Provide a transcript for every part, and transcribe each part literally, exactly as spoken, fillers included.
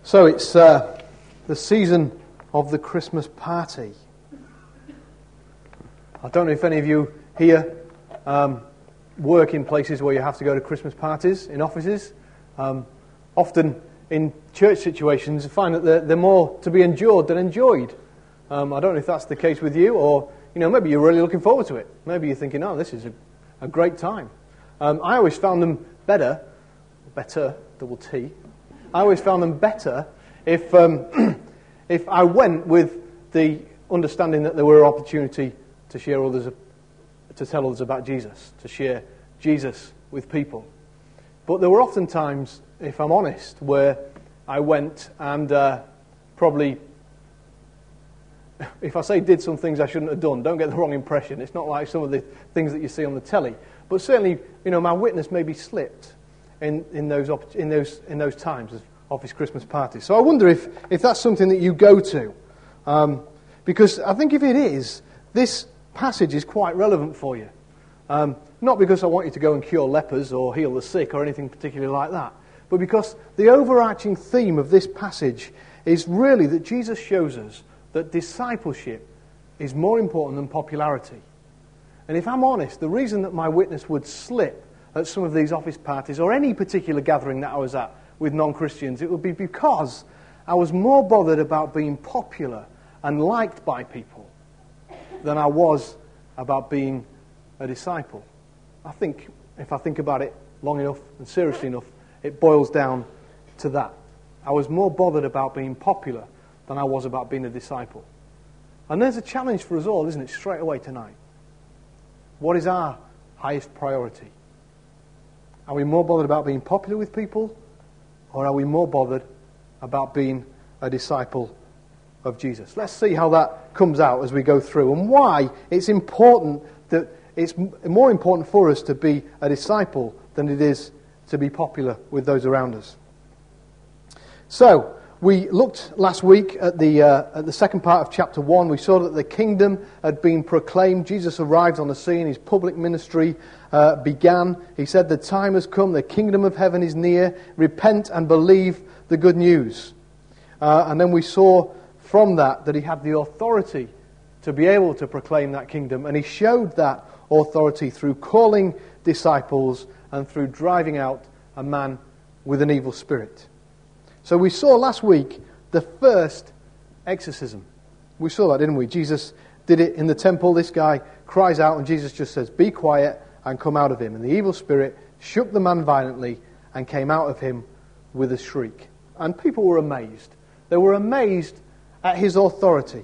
So it's uh, the season of the Christmas party. I don't know if any of you here um, work in places where you have to go to Christmas parties, in offices. Um, often in church situations, you find that they're, they're more to be endured than enjoyed. Um, I don't know if that's the case with you, or you know, maybe you're really looking forward to it. Maybe you're thinking, oh, this is a, a great time. Um, I always found them better, better, double T. I always found them better if um, if I went with the understanding that there were an opportunity to share others, to tell others about Jesus, to share Jesus with people. But there were often times, if I'm honest, where I went and uh, probably, if I say did some things I shouldn't have done, don't get the wrong impression. It's not like some of the things that you see on the telly. But certainly, you know, my witness maybe slipped in, in those op- in those in those times of office Christmas parties. So I wonder if, if that's something that you go to. Um, because I think if it is, this passage is quite relevant for you. Um, not because I want you to go and cure lepers or heal the sick or anything particularly like that, but because the overarching theme of this passage is really that Jesus shows us that discipleship is more important than popularity. And if I'm honest, the reason that my witness would slip at some of these office parties or any particular gathering that I was at with non-Christians, it would be because I was more bothered about being popular and liked by people than I was about being a disciple. I think, if I think about it long enough and seriously enough, it boils down to that. I was more bothered about being popular than I was about being a disciple. And there's a challenge for us all, isn't it, straight away tonight. What is our highest priority? Are we more bothered about being popular with people, or are we more bothered about being a disciple of Jesus? Let's see how that comes out as we go through, and why it's important that it's more important for us to be a disciple than it is to be popular with those around us. So, we looked last week at the uh, at the second part of chapter one. We saw that the kingdom had been proclaimed. Jesus arrived on the scene. His public ministry uh, began. He said, the time has come. The kingdom of heaven is near. Repent and believe the good news. Uh, and then we saw from that that he had the authority to be able to proclaim that kingdom. And he showed that authority through calling disciples and through driving out a man with an evil spirit. So we saw last week the first exorcism. We saw that, didn't we? Jesus did it in the temple. This guy cries out and Jesus just says, be quiet, and come out of him. And the evil spirit shook the man violently and came out of him with a shriek. And people were amazed. They were amazed at his authority.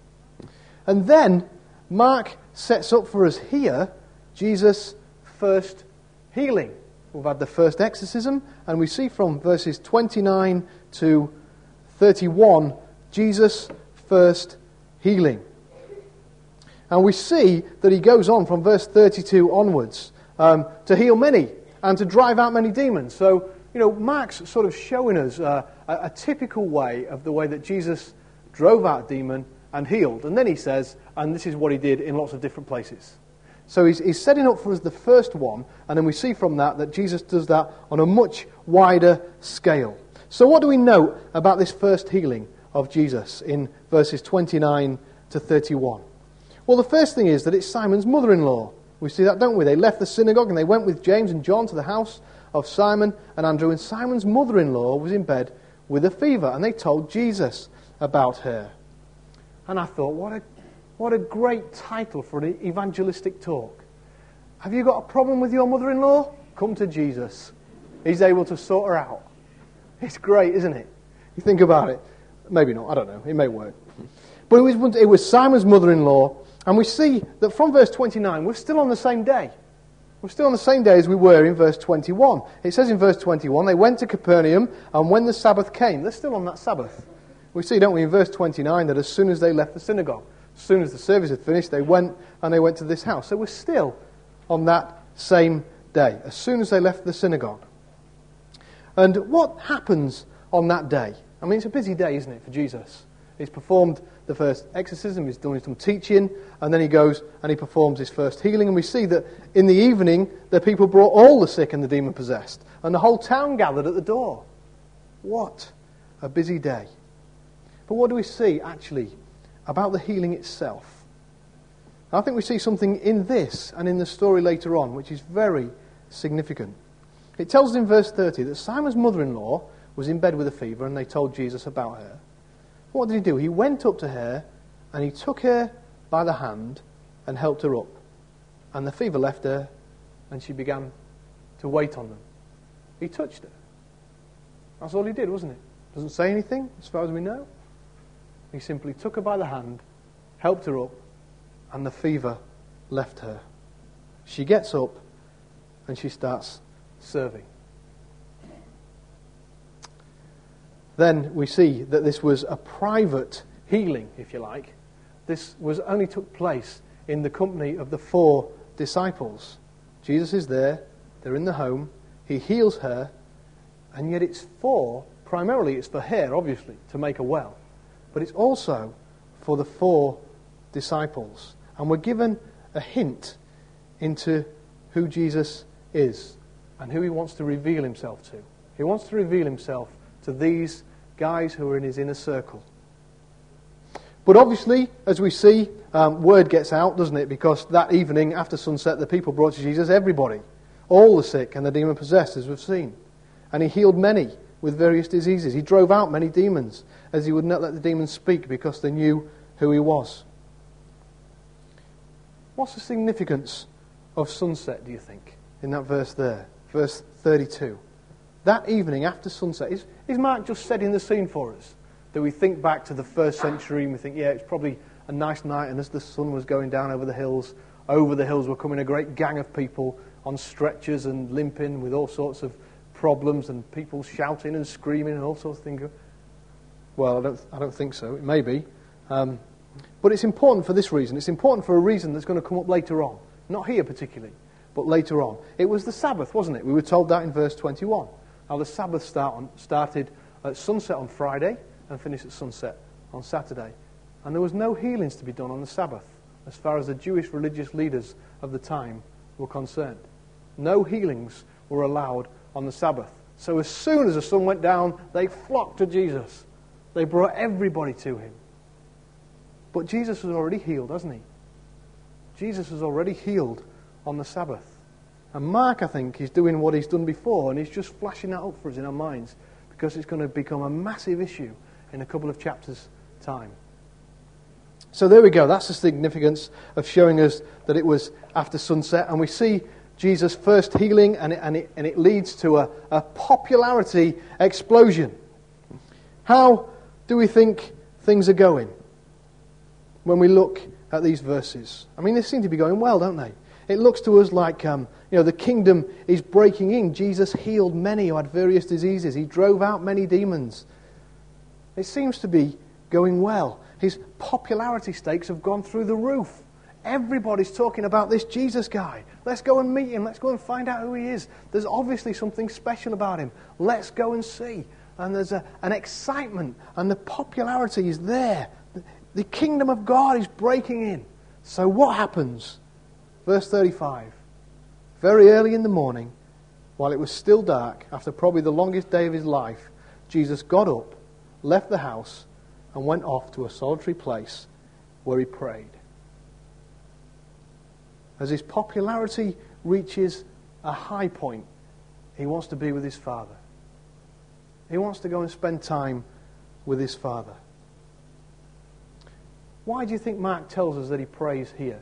And then Mark sets up for us here Jesus' first healing. We've had the first exorcism, and we see from verses twenty-nine to thirty-one, Jesus' first healing. And we see that he goes on from verse thirty-two onwards um, to heal many and to drive out many demons. So, you know, Mark's sort of showing us uh, a, a typical way of the way that Jesus drove out a demon and healed. And then he says, and this is what he did in lots of different places. So he's, he's setting up for us the first one, and then we see from that that Jesus does that on a much wider scale. So what do we note about this first healing of Jesus in verses twenty-nine to thirty-one? Well, the first thing is that it's Simon's mother-in-law. We see that, don't we? They left the synagogue and they went with James and John to the house of Simon and Andrew, and Simon's mother-in-law was in bed with a fever, and they told Jesus about her. And I thought, what a What a great title for an evangelistic talk. Have you got a problem with your mother-in-law? Come to Jesus. He's able to sort her out. It's great, isn't it? You think about it. Maybe not, I don't know. It may work. But it was, it was Simon's mother-in-law, and we see that from verse twenty-nine, we're still on the same day. We're still on the same day as we were in verse twenty-one. It says in verse twenty-one, they went to Capernaum, and when the Sabbath came, they're still on that Sabbath. We see, don't we, in verse twenty-nine, that as soon as they left the synagogue, as soon as the service had finished, they went and they went to this house. So we're still on that same day, as soon as they left the synagogue. And what happens on that day? I mean, it's a busy day, isn't it, for Jesus? He's performed the first exorcism, he's done some teaching, and then he goes and he performs his first healing. And we see that in the evening, the people brought all the sick and the demon-possessed, and the whole town gathered at the door. What a busy day. But what do we see, actually, about the healing itself? I think we see something in this and in the story later on, which is very significant. It tells us in verse thirty that Simon's mother-in-law was in bed with a fever, and they told Jesus about her. What did he do? He went up to her, and he took her by the hand and helped her up. And the fever left her, and she began to wait on them. He touched her. That's all he did, wasn't it? Doesn't say anything, as far as we know. He simply took her by the hand, helped her up, and the fever left her. She gets up, and she starts serving. Then we see that this was a private healing, if you like. This was only took place in the company of the four disciples. Jesus is there, they're in the home, he heals her, and yet it's for, primarily it's for her, obviously, to make her well. But it's also for the four disciples. And we're given a hint into who Jesus is and who he wants to reveal himself to. He wants to reveal himself to these guys who are in his inner circle. But obviously, as we see, um, word gets out, doesn't it? Because that evening, after sunset, the people brought to Jesus everybody. All the sick and the demon-possessed, as we've seen. And he healed many with various diseases. He drove out many demons, as he would not let the demons speak because they knew who he was. What's the significance of sunset, do you think, in that verse there? Verse thirty-two. That evening after sunset, is, is Mark just setting the scene for us? That we think back to the first century and we think, yeah, it's probably a nice night, and as the sun was going down over the hills, over the hills were coming a great gang of people on stretchers and limping with all sorts of problems and people shouting and screaming and all sorts of things. Well, I don't, I don't think so. It may be. Um, but it's important for this reason. It's important for a reason that's going to come up later on. Not here particularly, but later on. It was the Sabbath, wasn't it? We were told that in verse twenty-one. Now the Sabbath start on, started at sunset on Friday and finished at sunset on Saturday. And there was no healings to be done on the Sabbath, as far as the Jewish religious leaders of the time were concerned. No healings were allowed on the Sabbath. So as soon as the sun went down, they flocked to Jesus. They brought everybody to him. But Jesus was already healed, hasn't he? Jesus was already healed on the Sabbath. And Mark, I think, is doing what he's done before, and he's just flashing that up for us in our minds, because it's going to become a massive issue in a couple of chapters' time. So there we go. That's the significance of showing us that it was after sunset. And we see Jesus' first healing, and it, and it, and it leads to a, a popularity explosion. How do we think things are going when we look at these verses? I mean, they seem to be going well, don't they? It looks to us like, um, you know, the kingdom is breaking in. Jesus healed many who had various diseases. He drove out many demons. It seems to be going well. His popularity stakes have gone through the roof. Everybody's talking about this Jesus guy. Let's go and meet him. Let's go and find out who he is. There's obviously something special about him. Let's go and see. And there's a, an excitement, and the popularity is there. The, the kingdom of God is breaking in. So what happens? Verse thirty-five. Very early in the morning, while it was still dark, after probably the longest day of his life, Jesus got up, left the house, and went off to a solitary place where he prayed. As his popularity reaches a high point, he wants to be with his Father. He wants to go and spend time with his Father. Why do you think Mark tells us that he prays here?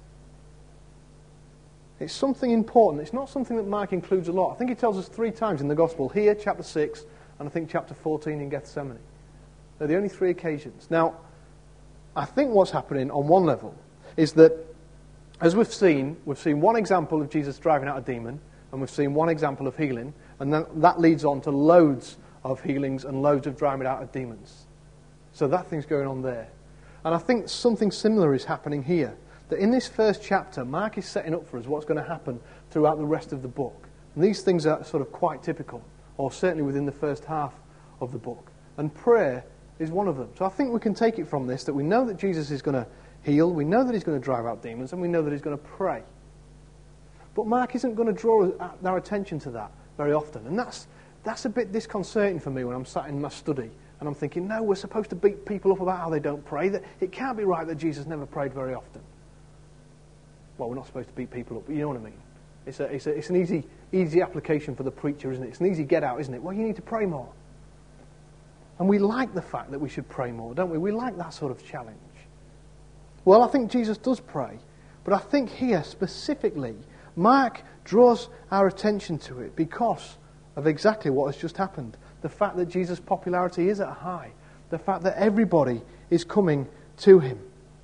It's something important. It's not something that Mark includes a lot. I think he tells us three times in the Gospel. Here, chapter six, and I think chapter fourteen in Gethsemane. They're the only three occasions. Now, I think what's happening on one level is that, as we've seen, we've seen one example of Jesus driving out a demon, and we've seen one example of healing, and then that leads on to loads of healings and loads of driving out of demons. So that thing's going on there. And I think something similar is happening here. That in this first chapter, Mark is setting up for us what's going to happen throughout the rest of the book. And these things are sort of quite typical, or certainly within the first half of the book. And prayer is one of them. So I think we can take it from this that we know that Jesus is going to heal, we know that he's going to drive out demons, and we know that he's going to pray. But Mark isn't going to draw our attention to that very often. And that's that's a bit disconcerting for me when I'm sat in my study And I'm thinking, no, we're supposed to beat people up about how they don't pray. That it can't be right that Jesus never prayed very often. Well, we're not supposed to beat people up, but you know what I mean. It's, a, it's, a, it's an easy, easy application for the preacher, isn't it? It's an easy get out, isn't it? Well, you need to pray more. And we like the fact that we should pray more, don't we? We like that sort of challenge. Well, I think Jesus does pray, but I think here specifically, Mark draws our attention to it because of exactly what has just happened. The fact that Jesus' popularity is at a high. The fact that everybody is coming to him.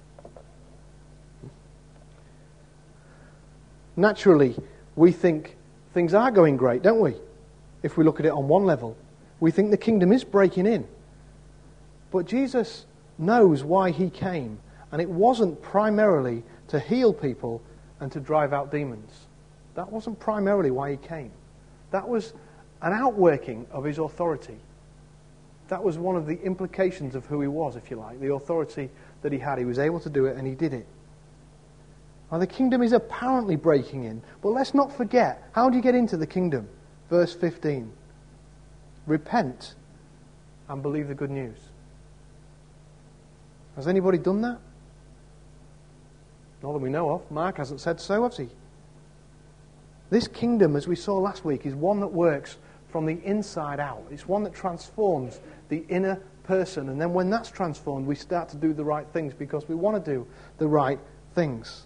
Naturally, we think things are going great, don't we? If we look at it on one level. We think the kingdom is breaking in. But Jesus knows why he came. And it wasn't primarily to heal people and to drive out demons. That wasn't primarily why he came. That was an outworking of his authority. That was one of the implications of who he was, if you like. The authority that he had. He was able to do it and he did it. Now the kingdom is apparently breaking in. But let's not forget, how do you get into the kingdom? Verse fifteen. Repent and believe the good news. Has anybody done that? Not that we know of. Mark hasn't said so, has he? This kingdom, as we saw last week, is one that works from the inside out. It's one that transforms the inner person. And then when that's transformed, we start to do the right things because we want to do the right things.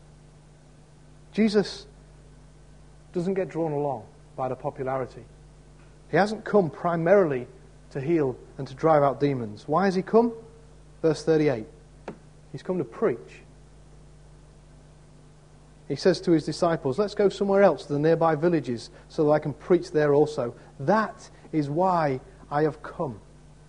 Jesus doesn't get drawn along by the popularity. He hasn't come primarily to heal and to drive out demons. Why has he come? Verse thirty-eight. He's come to preach. He says to his disciples, let's go somewhere else to the nearby villages so that I can preach there also. That is why I have come.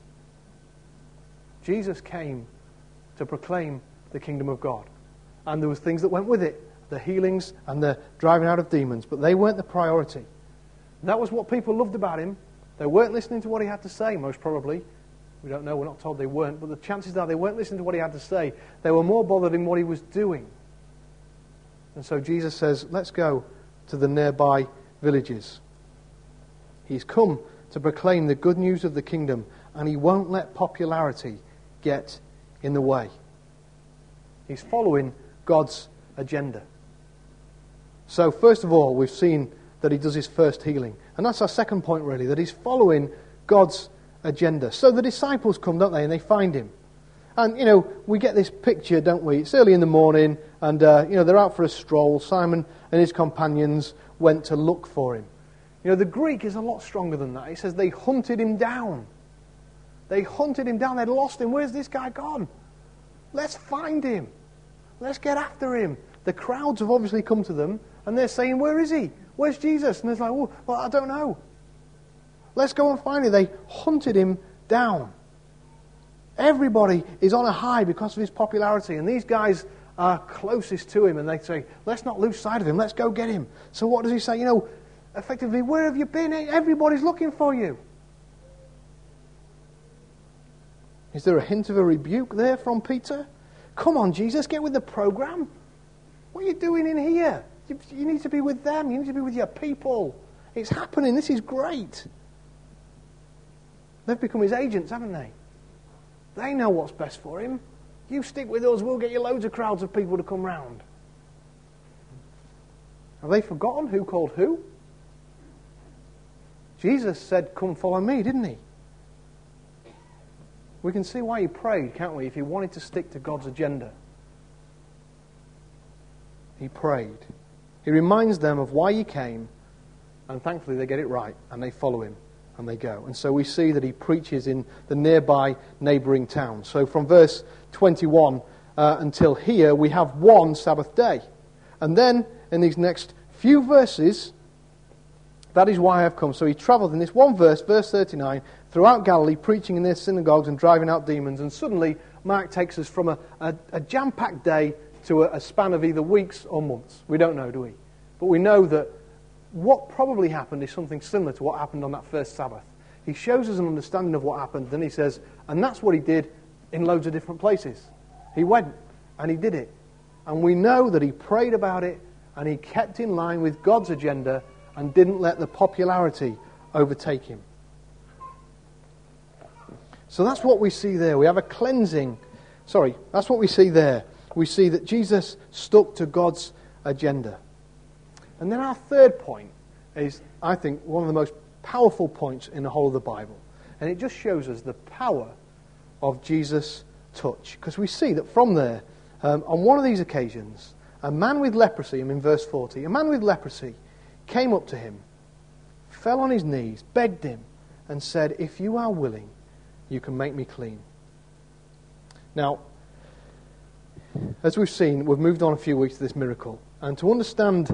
Jesus came to proclaim the kingdom of God. And there was things that went with it. The healings and the driving out of demons. But they weren't the priority. That was what people loved about him. They weren't listening to what he had to say, most probably. We don't know, we're not told they weren't. But the chances are they weren't listening to what he had to say. They were more bothered in what he was doing. And so Jesus says, let's go to the nearby villages. He's come to proclaim the good news of the kingdom, and he won't let popularity get in the way. He's following God's agenda. So first of all, we've seen that he does his first healing. And that's our second point, really, that he's following God's agenda. So the disciples come, don't they, and they find him. And, you know, we get this picture, don't we? It's early in the morning, and, uh, you know, they're out for a stroll. Simon and his companions went to look for him. You know, the Greek is a lot stronger than that. It says they hunted him down. They hunted him down. They'd lost him. Where's this guy gone? Let's find him. Let's get after him. The crowds have obviously come to them, and they're saying, where is he? Where's Jesus? And they're like, well, well, I don't know. Let's go and find him. They hunted him down. Everybody is on a high because of his popularity, and these guys are closest to him, and they say, let's not lose sight of him, let's go get him. So what does he say? You know, effectively, where have you been? Everybody's looking for you. Is there a hint of a rebuke there from Peter? Come on, Jesus, get with the program. What are you doing in here? You, you need to be with them. You need to be with your people. It's happening. This is great. They've become his agents, haven't they? They know what's best for him. You stick with us, we'll get you loads of crowds of people to come round. Have they forgotten who called who? Jesus said, come follow me, didn't he? We can see why he prayed, can't we, if he wanted to stick to God's agenda. He prayed. He reminds them of why he came, and thankfully they get it right, and they follow him. And they go. And so we see that he preaches in the nearby neighbouring town. So from verse twenty-one uh, until here, we have one Sabbath day. And then in these next few verses, that is why I have come. So he travelled in this one verse, verse thirty-nine, throughout Galilee, preaching in their synagogues and driving out demons. And suddenly, Mark takes us from a, a, a jam-packed day to a, a span of either weeks or months. We don't know, do we? But we know that what probably happened is something similar to what happened on that first Sabbath. He shows us an understanding of what happened, then he says, and that's what he did in loads of different places. He went, and he did it. And we know that he prayed about it, and he kept in line with God's agenda, and didn't let the popularity overtake him. So that's what we see there. We have a cleansing. Sorry, that's what we see there. We see that Jesus stuck to God's agenda. And then our third point is, I think, one of the most powerful points in the whole of the Bible. And it just shows us the power of Jesus' touch. Because we see that from there, um, on one of these occasions, a man with leprosy, I'm in verse forty, a man with leprosy came up to him, fell on his knees, begged him, and said, "If you are willing, you can make me clean." Now, as we've seen, we've moved on a few weeks to this miracle. And to understand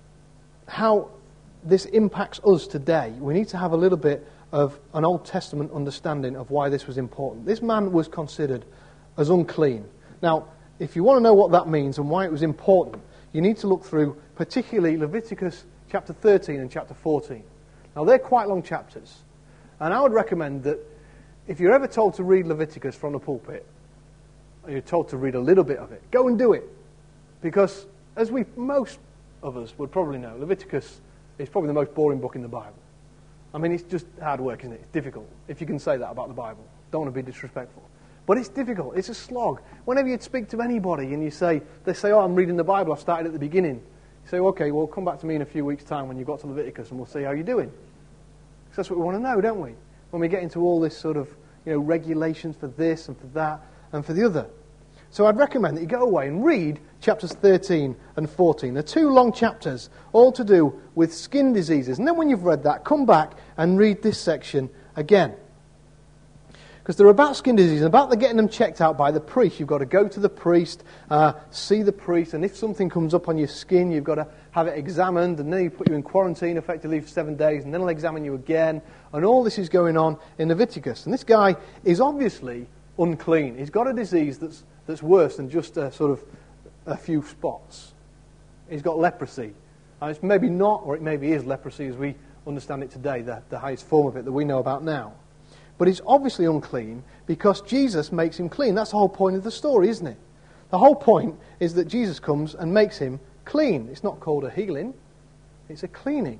how this impacts us today, we need to have a little bit of an Old Testament understanding of why this was important. This man was considered as unclean. Now, if you want to know what that means and why it was important, you need to look through particularly Leviticus chapter thirteen and chapter fourteen. Now, they're quite long chapters. And I would recommend that if you're ever told to read Leviticus from the pulpit, or you're told to read a little bit of it, go and do it. Because, as we most of us would probably know, Leviticus is probably the most boring book in the Bible. I mean, it's just hard work, isn't it? It's difficult, if you can say that about the Bible. Don't want to be disrespectful. But it's difficult. It's a slog. Whenever you speak to anybody and you say, they say, "Oh, I'm reading the Bible, I've started at the beginning." You say, "Okay, well, come back to me in a few weeks' time when you've got to Leviticus and we'll see how you're doing." Because that's what we want to know, don't we? When we get into all this sort of, you know, regulations for this and for that and for the other. So I'd recommend that you go away and read chapters thirteen and fourteen. They're two long chapters, all to do with skin diseases. And then when you've read that, come back and read this section again. Because they're about skin disease, and about the getting them checked out by the priest. You've got to go to the priest, uh, see the priest, and if something comes up on your skin, you've got to have it examined, and then he put you in quarantine effectively for seven days, and then he'll examine you again. And all this is going on in Leviticus. And this guy is obviously unclean. He's got a disease that's that's worse than just a sort of a few spots. He's got leprosy. And it's maybe not, or it maybe is leprosy as we understand it today, the, the highest form of it that we know about now. But he's obviously unclean because Jesus makes him clean. That's the whole point of the story, isn't it? The whole point is that Jesus comes and makes him clean. It's not called a healing, it's a cleaning.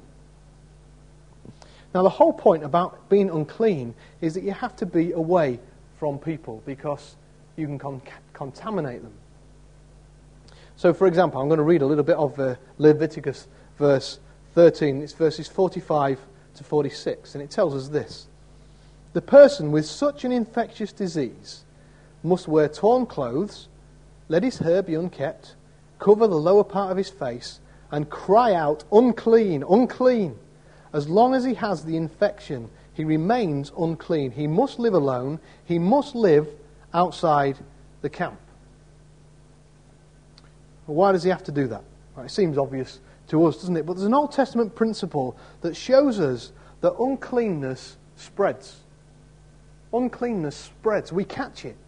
Now, the whole point about being unclean is that you have to be away from people because you can con- contaminate them. So, for example, I'm going to read a little bit of uh, Leviticus verse thirteen. It's verses forty-five to forty-six, and it tells us this. The person with such an infectious disease must wear torn clothes, let his hair be unkept, cover the lower part of his face, and cry out, "Unclean, unclean." As long as he has the infection, he remains unclean. He must live alone. He must live outside the camp. Well, why does he have to do that? Well, it seems obvious to us, doesn't it? But there's an Old Testament principle that shows us that uncleanness spreads. Uncleanness spreads. We catch it.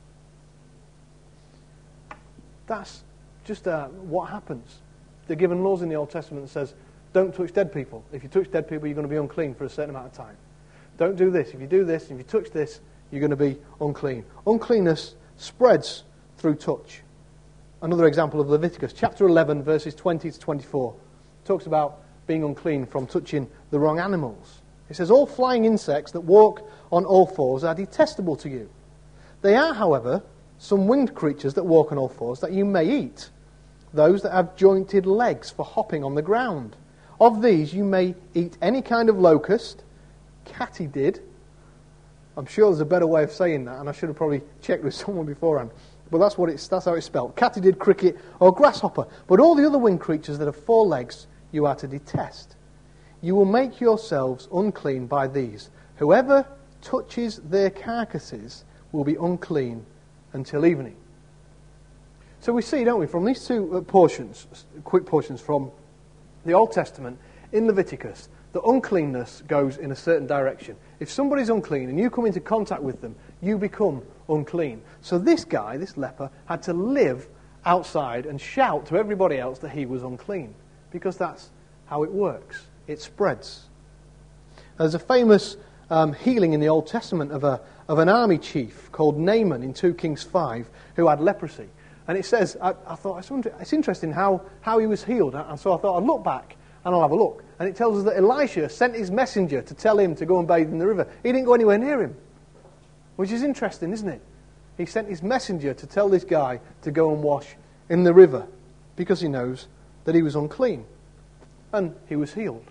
That's just uh, what happens. They're given laws in the Old Testament that says, don't touch dead people. If you touch dead people, you're going to be unclean for a certain amount of time. Don't do this. If you do this, if you touch this, you're going to be unclean. Uncleanness spreads through touch. Another example of Leviticus, chapter eleven, verses twenty to twenty-four, talks about being unclean from touching the wrong animals. It says, all flying insects that walk on all fours are detestable to you. They are, however, some winged creatures that walk on all fours that you may eat, those that have jointed legs for hopping on the ground. Of these you may eat any kind of locust, katydid. I'm sure there's a better way of saying that, and I should have probably checked with someone beforehand. But that's what it's that's how it's spelled. Katydid, cricket, or grasshopper. But all the other winged creatures that have four legs you are to detest. You will make yourselves unclean by these. Whoever touches their carcasses will be unclean until evening. So we see, don't we, from these two portions, quick portions from the Old Testament in Leviticus, that uncleanness goes in a certain direction. If somebody's unclean and you come into contact with them, you become unclean. So this guy, this leper, had to live outside and shout to everybody else that he was unclean, because that's how it works. It spreads. There's a famous um, healing in the Old Testament of a of an army chief called Naaman in Second Kings five who had leprosy. And it says, I, I thought, it's interesting how, how he was healed. And so I thought I'd look back and I'll have a look. And it tells us that Elisha sent his messenger to tell him to go and bathe in the river. He didn't go anywhere near him. Which is interesting, isn't it? He sent his messenger to tell this guy to go and wash in the river because he knows that he was unclean. And he was healed.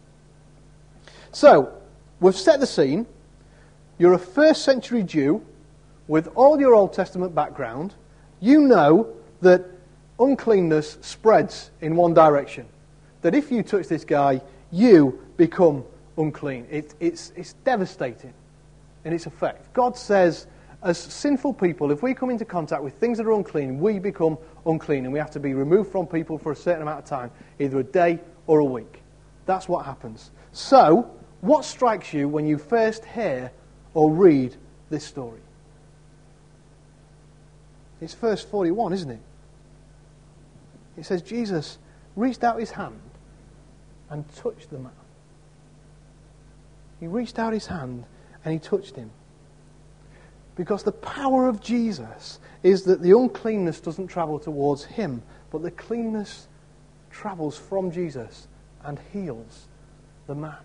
So, we've set the scene. You're a first century Jew with all your Old Testament background. You know that uncleanness spreads in one direction. That if you touch this guy, you become unclean. It, it's, it's devastating in its effect. God says, as sinful people, if we come into contact with things that are unclean, we become unclean, and we have to be removed from people for a certain amount of time, either a day or a week. That's what happens. So, what strikes you when you first hear or read this story? It's verse forty-one, isn't it? It says, Jesus reached out his hand and touched the man. He reached out his hand and he touched him. Because the power of Jesus is that the uncleanness doesn't travel towards him, but the cleanness travels from Jesus and heals the man.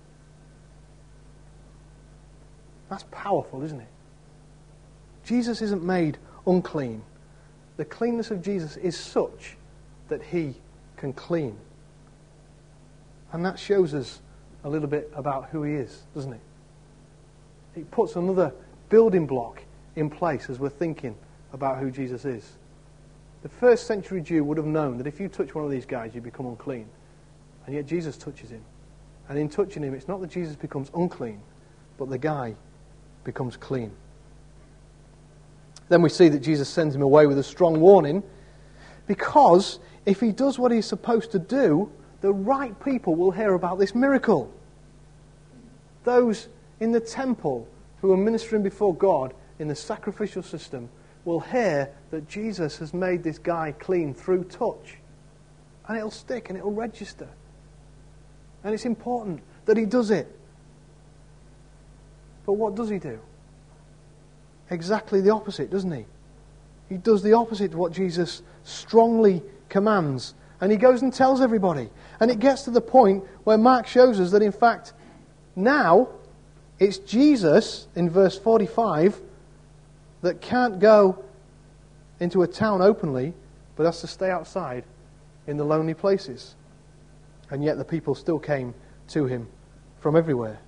That's powerful, isn't it? Jesus isn't made unclean. The cleanness of Jesus is such that he can clean. And that shows us a little bit about who he is, doesn't it? It puts another building block in place as we're thinking about who Jesus is. The first century Jew would have known that if you touch one of these guys, you become unclean. And yet Jesus touches him. And in touching him, it's not that Jesus becomes unclean, but the guy becomes clean. Then we see that Jesus sends him away with a strong warning, because if he does what he's supposed to do, the right people will hear about this miracle. Those in the temple who are ministering before God in the sacrificial system will hear that Jesus has made this guy clean through touch. And it'll stick and it'll register. And it's important that he does it. But what does he do? Exactly the opposite, doesn't he? He does the opposite to what Jesus strongly commands. And he goes and tells everybody. And it gets to the point where Mark shows us that in fact, now it's Jesus, in verse forty-five, that can't go into a town openly, but has to stay outside in the lonely places. And yet the people still came to him from everywhere.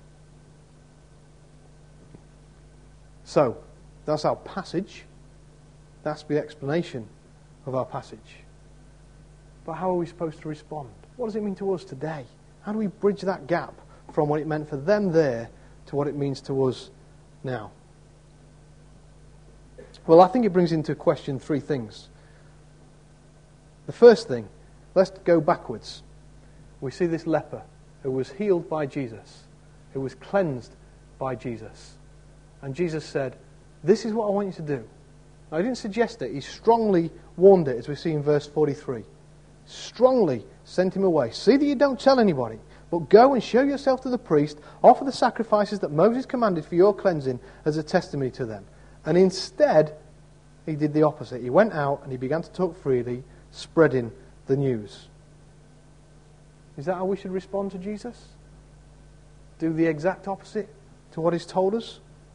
So, that's our passage. That's the explanation of our passage. But how are we supposed to respond? What does it mean to us today? How do we bridge that gap from what it meant for them there to what it means to us now? Well, I think it brings into question three things. The first thing, let's go backwards. We see this leper who was healed by Jesus, who was cleansed by Jesus. And Jesus said, this is what I want you to do. Now, he didn't suggest it. He strongly warned it, as we see in verse forty-three. Strongly sent him away. See that you don't tell anybody, but go and show yourself to the priest, offer the sacrifices that Moses commanded for your cleansing as a testimony to them. And instead, he did the opposite. He went out and he began to talk freely, spreading the news. Is that how we should respond to Jesus? Do the exact opposite to what he's told us?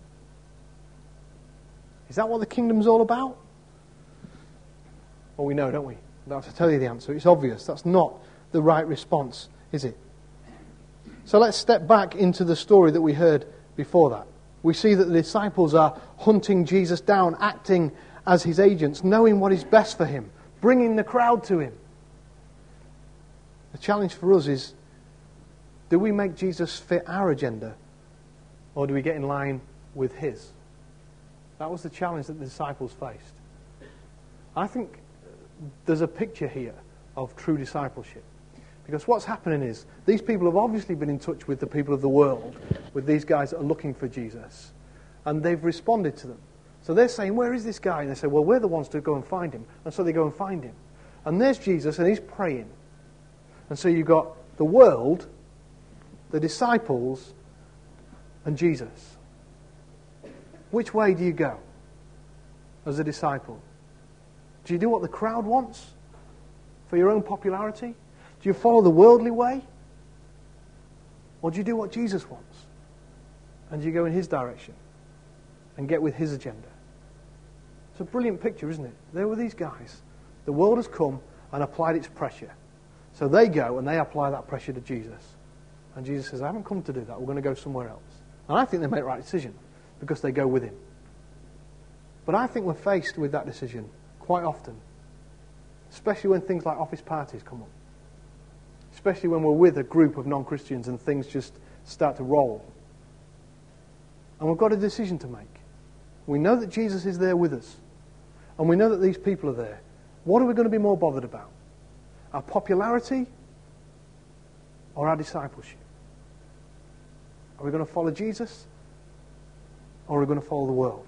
Is that what the kingdom's all about? Well, we know, don't we? I don't have to tell you the answer. It's obvious. That's not the right response, is it? So let's step back into the story that we heard before that. We see that the disciples are hunting Jesus down, acting as his agents, knowing what is best for him, bringing the crowd to him. The challenge for us is, do we make Jesus fit our agenda, or do we get in line with his? That was the challenge that the disciples faced. I think there's a picture here of true discipleship. Because what's happening is, these people have obviously been in touch with the people of the world, with these guys that are looking for Jesus, and they've responded to them. So they're saying, where is this guy? And they say, well, we're the ones to go and find him. And so they go and find him. And there's Jesus, and he's praying. And so you've got the world, the disciples, and Jesus. Which way do you go as a disciple? Do you do what the crowd wants for your own popularity? Do you follow the worldly way? Or do you do what Jesus wants? And do you go in his direction? and get with his agenda. It's a brilliant picture, isn't it? There were these guys. The world has come and applied its pressure. So they go and they apply that pressure to Jesus. And Jesus says, I haven't come to do that. We're going to go somewhere else. And I think they make the right decision because they go with him. But I think we're faced with that decision quite often, especially when things like office parties come up, especially when we're with a group of non-Christians and things just start to roll. And we've got a decision to make. We know that Jesus is there with us, and we know that these people are there. What are we going to be more bothered about? Our popularity or our discipleship? Are we going to follow Jesus or are we going to follow the world?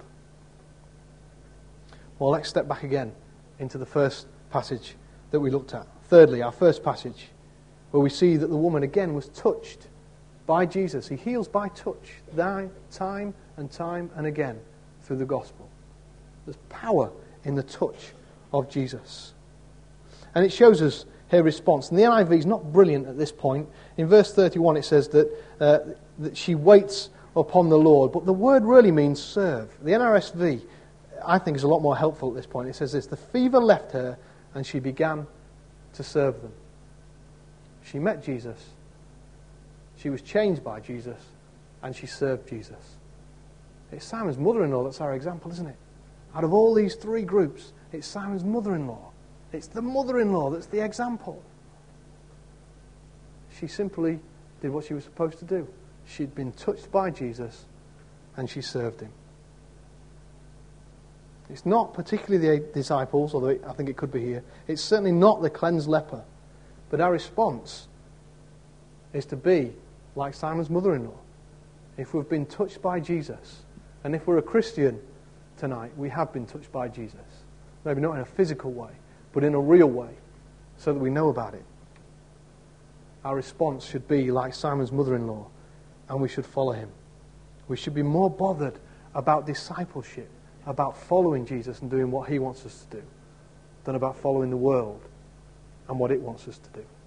Well, let's step back again into the first passage that we looked at. Thirdly, our first passage, where we see that the woman again was touched by Jesus. He heals by touch, time and time and again through the gospel. There's power in the touch of Jesus. And it shows us her response. And the N I V is not brilliant at this point. In verse thirty-one it says that, uh, that she waits upon the Lord. But the word really means serve. The N R S V, I think, is a lot more helpful at this point. It says this: the fever left her and she began to serve them. She met Jesus. She was changed by Jesus. And she served Jesus. It's Simon's mother-in-law that's our example, isn't it? Out of all these three groups, it's Simon's mother-in-law. It's the mother-in-law that's the example. She simply did what she was supposed to do. She'd been touched by Jesus and she served him. It's not particularly the disciples, although it, I think it could be here. It's certainly not the cleansed leper. But our response is to be like Simon's mother-in-law. If we've been touched by Jesus, and if we're a Christian tonight, we have been touched by Jesus. Maybe not in a physical way, but in a real way, so that we know about it. Our response should be like Simon's mother-in-law, and we should follow him. We should be more bothered about discipleship, about following Jesus and doing what he wants us to do, than about following the world and what it wants us to do.